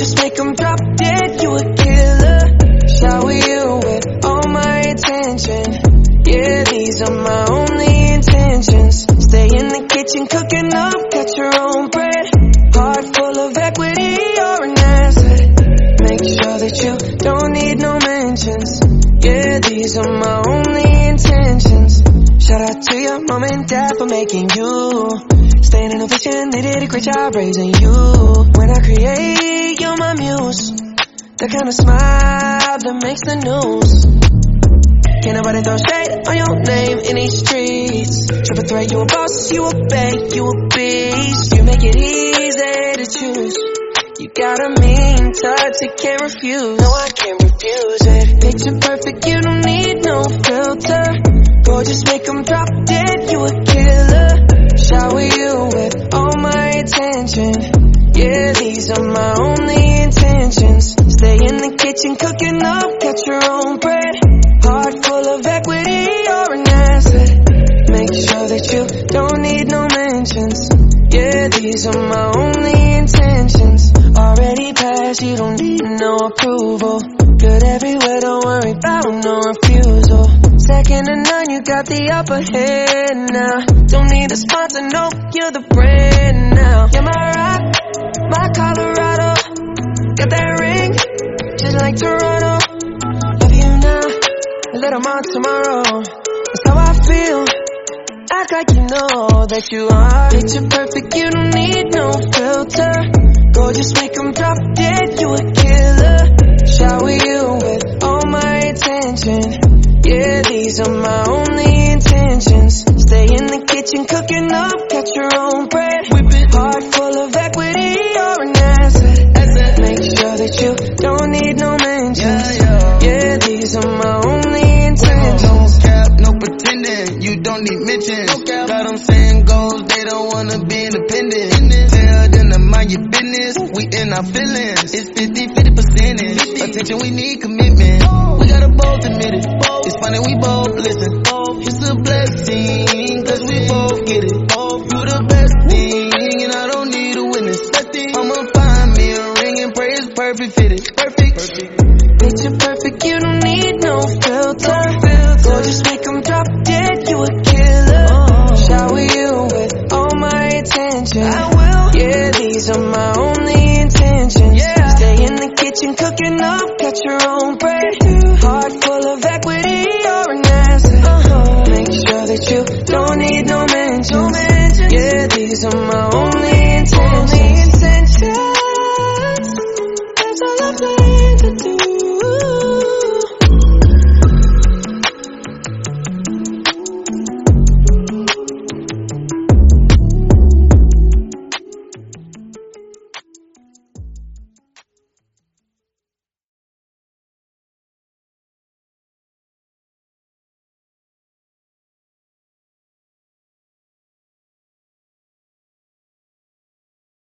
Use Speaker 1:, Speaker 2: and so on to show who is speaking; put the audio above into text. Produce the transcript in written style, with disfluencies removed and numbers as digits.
Speaker 1: Gorgeous, make them drop dead, you a killer. Shower you with all my attention. Yeah, these are my only intentions. Stay in the kitchen cooking up, got your own bread. Heart full of equity, you're an asset. Make sure that you don't need no mentions. Yeah, these are my only intentions. Shout out to your mom and dad for making you. Staying in a vision, they did a great job raising you. When I create, you're my muse. The kind of smile that makes the news. Can't nobody throw shade on your name in these streets. Triple threat, you a boss, you a bank, you a beast. You make it easy to choose. You got a mean touch, you can't refuse. No, I can't refuse it. Picture perfect, you don't need no filter. Gorgeous, make them drop dead, you a killer. Shower you with all my attention. Yeah, these are my only intentions. Stay in the kitchen cooking up, got your own bread. Heart full of equity, you're an asset. Make sure that you don't need no mentions. Yeah, these are my only intentions. Already passed, you don't need no approval. Good everywhere, don't worry about no refusal. Second to none, you got the upper hand now. Don't need a sponsor, no, you're the brand now. You're my rock, my Colorado. Got that ring, just like Toronto. Love you now, a little more tomorrow. That's how I feel. Act like you know that you are. Picture perfect, you don't need no filter. Gorgeous, make them drop dead, you a killer. Shower you with all my attention. Yeah, these are my only intentions. Stay in the kitchen cooking up, got your own bread. Heart full of equity, you're an asset. Make sure that you don't need no mentions. Yeah, these are my only intentions.
Speaker 2: No cap, no pretending, you don't need mentions. Got them saying goals, they don't wanna be independent. Tell them to mind your business, we in our feelings. It's 50-50%. Attention, we need commitment. We gotta both admit it. It's funny, we both listen. It's a blessing, cause we both get it. You the best thing, and I don't need a witness. I'ma find me a ring and pray it's perfect fitted. Perfect.
Speaker 1: Picture perfect, you don't need no filter. Gorgeous, make them drop dead, you a killer. Shower you with all my attention. I will. Yeah, these are my only intentions. Stay in the kitchen cooking up, got your own bread. Heart full of equity, you're an asset. Make sure that you don't need no mentions. Yeah, these are my only